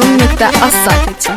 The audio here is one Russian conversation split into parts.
Birlikte Assaat'ı.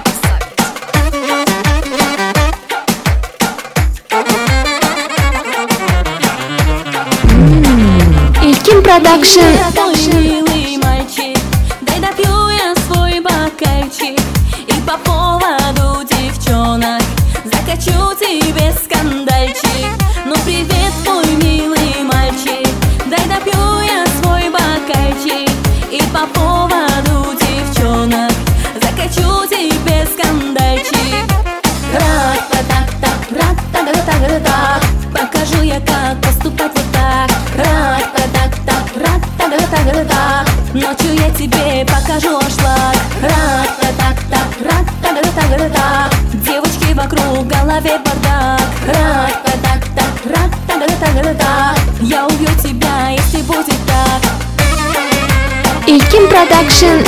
İlkin Production. Милый мальчик, дай допью я свой бокальчик и по поводу девчонок закачу тебе скандальчик. Ну привет, мой милый мальчик, дай допью я свой бокальчик и по поводу девчонок закачу тебе скандальчик. Ра-та-та-та, ра-та-та-та-та-та, покажу я, как поступать вот так. Ра-та-та-та, ра-та-та-та-та-та, ночью я тебе покажу аншлаг. Ра-та-та-та, ра-та-та-та-та-та, девочки вокруг, в голове бардак. Ра-та-та-та, ра-та-та-та-та-та, я убью тебя, если будет так. İlkin Production.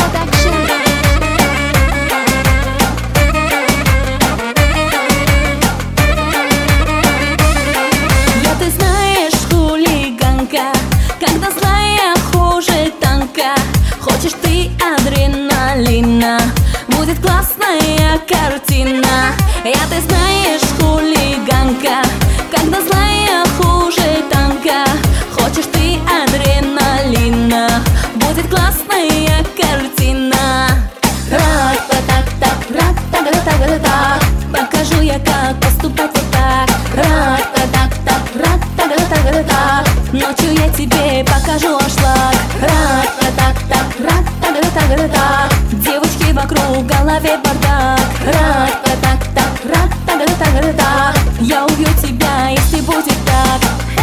Ты знаешь, хулиганка, когда злая хуже танка. Хочешь ты адреналина, будет классная картина. Ты знаешь, хулиганка, когда злая хуже танка. Хочешь ты адреналина, будет классная картина. Ра-та-та-та, ра-та-та-та-та-та, покажу я, как поступать вот так. Ра-та-та-та, ра-та-та-та-та-та, ночью я тебе покажу аншлаг. Ра-та-та-та, ра-та-та-та-та-та, девочки вокруг, в голове бардак. Ра-та-та-та, ра-та-та-та-та-та, я убью тебя, если будет так.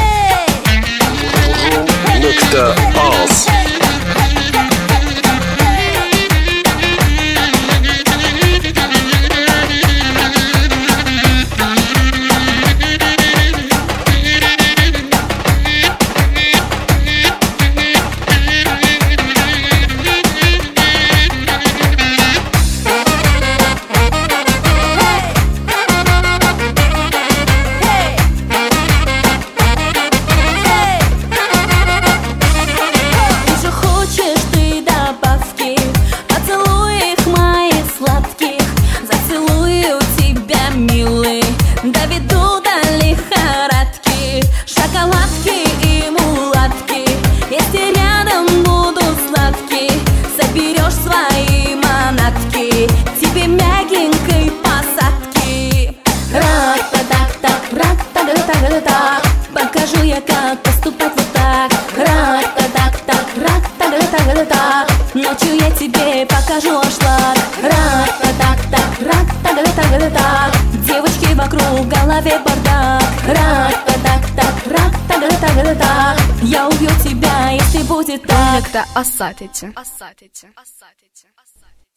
Look Us. Доведу до лихорадки, шоколадки и мулатки. Если рядом будут сладкие, соберешь свои манатки, тебе мягенькой посадки. Ра-та-та-та, ра-та-та-та-та-та, покажу я, как поступать вот так. Ра-та-та-та, ра-та-та-та-та-та, ночью я тебе покажу аншлаг. Ра-та-та-та, ра-та-та-та-та-та, девочки вокруг, в голове бардак. Ра-та-та-та, ра-та-та-та-та-та, я убью тебя, если будет так. Birlikte Assaat'ı.